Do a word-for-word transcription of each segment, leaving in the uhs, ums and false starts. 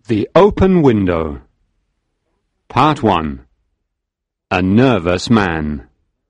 The Open Window. Part one. A Nervous Man.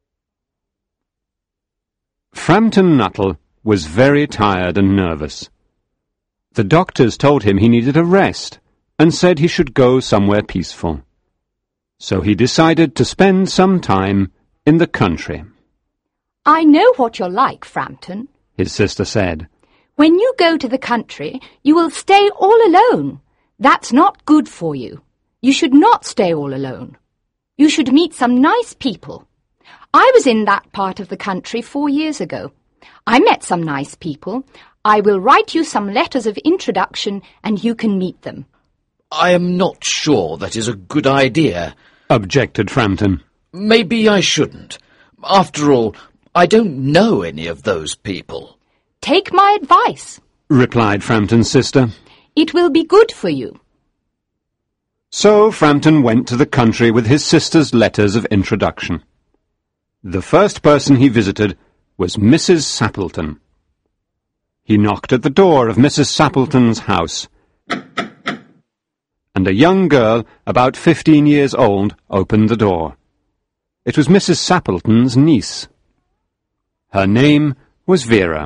Frampton Nuttall was very tired and nervous. The doctors told him he needed a rest and said he should go somewhere peaceful. So he decided to spend some time in the country. "I know what you're like, Frampton," his sister said. "When you go to the country, you will stay all alone. That's not good for you. You should not stay all alone. You should meet some nice people. I was in that part of the country four years ago. I met some nice people. I will write you some letters of introduction and you can meet them." "I am not sure that is a good idea," objected Frampton. "Maybe I shouldn't. After all, I don't know any of those people." "Take my advice," replied Frampton's sister. "It will be good for you." So Frampton went to the country with his sister's letters of introduction. The first person he visited was Missus Sappleton. He knocked at the door of Missus Sappleton's house, and a young girl about fifteen years old opened the door. It was Missus Sappleton's niece. Her name was Vera.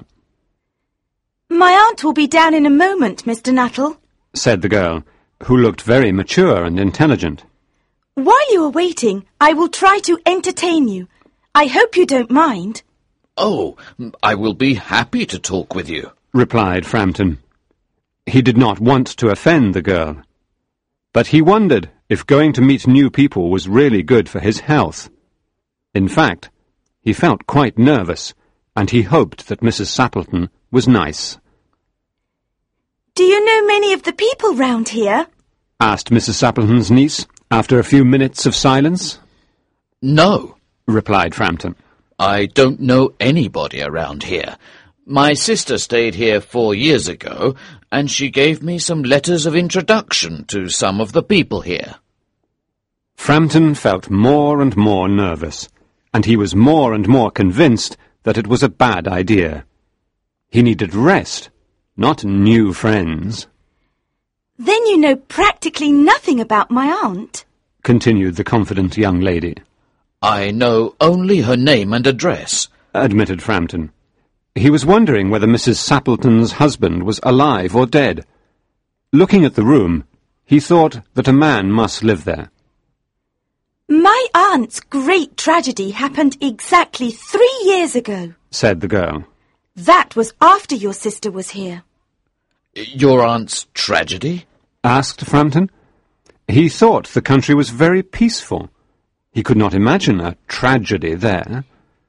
"My aunt will be down in a moment, Mister Nuttall," said the girl, who looked very mature and intelligent. "While you are waiting, I will try to entertain you. I hope you don't mind." "Oh, I will be happy to talk with you," replied Frampton. He did not want to offend the girl, but he wondered if going to meet new people was really good for his health. In fact, he felt quite nervous, and he hoped that Missus Sappleton was nice. "Do you know many of the people round here?" asked Missus Sappleton's niece, after a few minutes of silence. "No," replied Frampton. "I don't know anybody around here. My sister stayed here four years ago, and she gave me some letters of introduction to some of the people here." Frampton felt more and more nervous, and he was more and more convinced that it was a bad idea. He needed rest, not new friends. "Then you know practically nothing about my aunt," continued the confident young lady. "I know only her name and address," admitted Frampton. He was wondering whether Missus Sappleton's husband was alive or dead. Looking at the room, he thought that a man must live there. "My aunt's great tragedy happened exactly three years ago," said the girl. "That was after your sister was here." "Your aunt's tragedy?" asked Frampton. He thought the country was very peaceful. He could not imagine a tragedy there.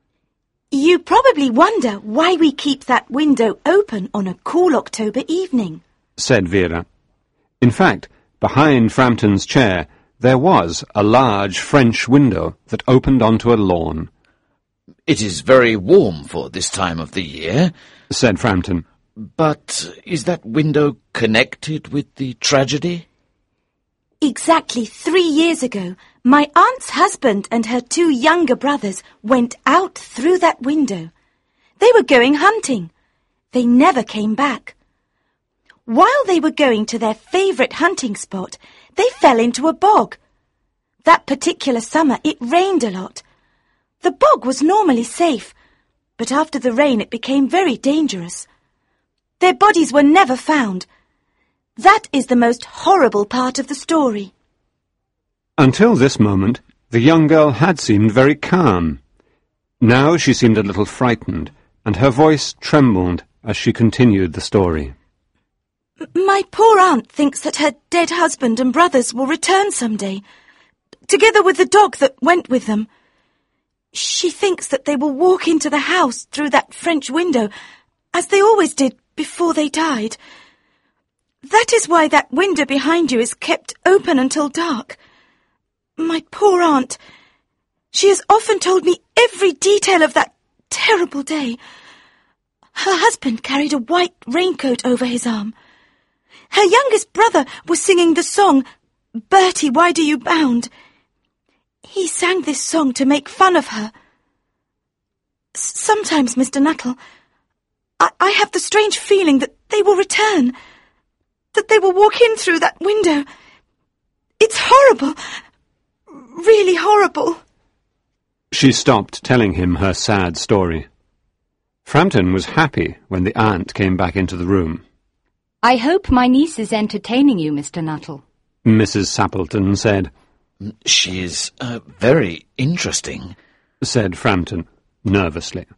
"You probably wonder why we keep that window open on a cool October evening," said Vera. In fact, behind Frampton's chair there was a large French window that opened onto a lawn. "It is very warm for this time of the year," said Frampton. "But is that window connected with the tragedy?" "Exactly three years ago, my aunt's husband and her two younger brothers went out through that window. They were going hunting. They never came back. While they were going to their favourite hunting spot, they fell into a bog. That particular summer it rained a lot. The bog was normally safe, but after the rain it became very dangerous. Their bodies were never found. That is the most horrible part of the story." Until this moment, the young girl had seemed very calm. Now she seemed a little frightened, and her voice trembled as she continued the story. "My poor aunt thinks that her dead husband and brothers will return someday, together with the dog that went with them. She thinks that they will walk into the house through that French window, as they always did before they died. That is why that window behind you is kept open until dark. My poor aunt, she has often told me every detail of that terrible day. Her husband carried a white raincoat over his arm. Her youngest brother was singing the song, 'Bertie, why do you bound?' He sang this song to make fun of her. S- sometimes, Mister Nuttall, I, I have the strange feeling that they will return. that they will walk in through that window. It's horrible. Really horrible. She stopped telling him her sad story. Frampton was happy when the aunt came back into the room. I hope my niece is entertaining you, Mister Nuttall, Missus Sappleton said. She is uh, very interesting, said Frampton nervously.